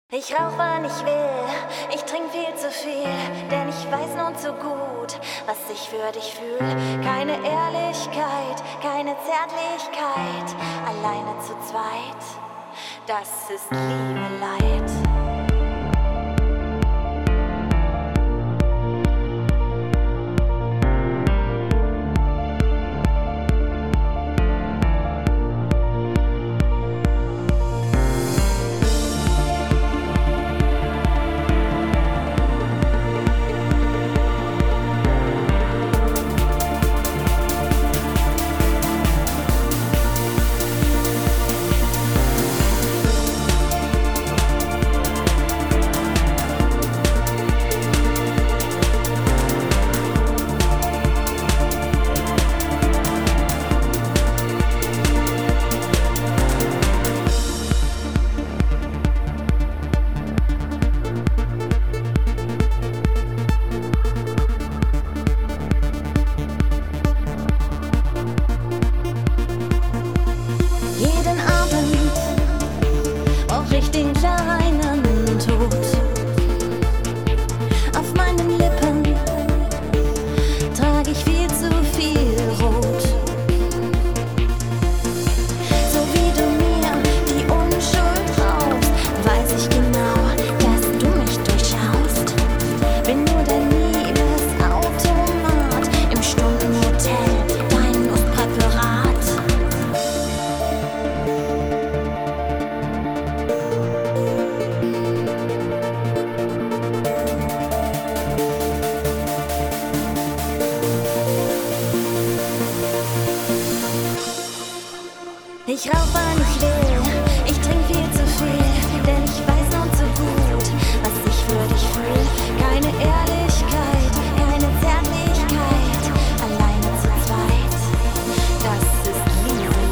Ich rauch, wann ich will, ich trink viel zu viel, denn ich weiß nun zu gut, was ich für dich fühl. Keine Ehrlichkeit, keine Zärtlichkeit, alleine zu zweit, das ist Liebe, Leid. Den kleinen Tod auf meinen Lippen trage ich viel zu viel Rot. So wie du mir die Unschuld raubst, weiß ich genau, dass du mich durchschaust. Bin nur dein Liebesautomat im Stundenhotel, dein Lustpräparat. Ich rauch, wann ich will, ich trink viel zu viel, denn ich weiß nun zu gut, was ich für dich fühl. Keine Ehrlichkeit, keine Zärtlichkeit, alleine zu zweit, das ist Liebe,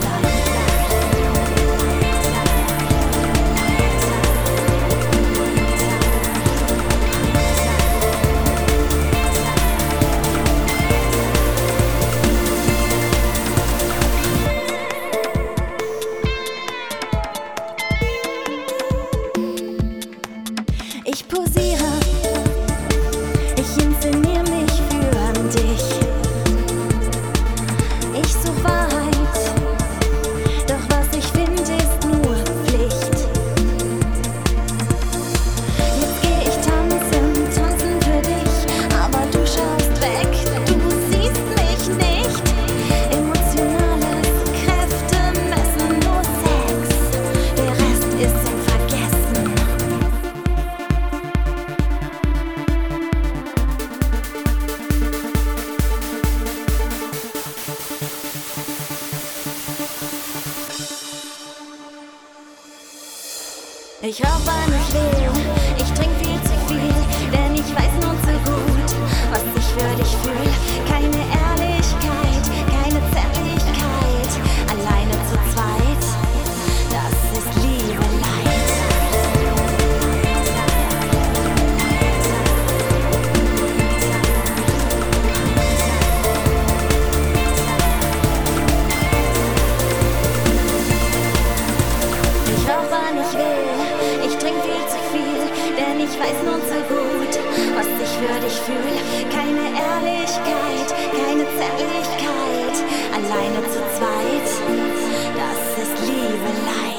ich posiere, ich inszeniere mich für dich. Ich such Wahrheit, doch was ich finde ist nur Pflicht. Jetzt geh ich tanzen für dich, aber du schaust weg, du siehst mich nicht. Emotionales Kräftemessen, nur Sex, der Rest ist zum Vergessen. Ich rauch, wann ich will, ich trink viel zu viel, denn ich weiß nun zu gut, was ich für dich fühl. Keine Ehrlichkeit, keine Zärtlichkeit, alleine zu zweit, das ist Liebe, Leid. Ich rauch, wann ich will, ich trink viel zu viel, denn ich weiß nun zu gut, was ich für dich fühl. Keine Ehrlichkeit, keine Zärtlichkeit, alleine zu zweit, das ist Liebe, Leid.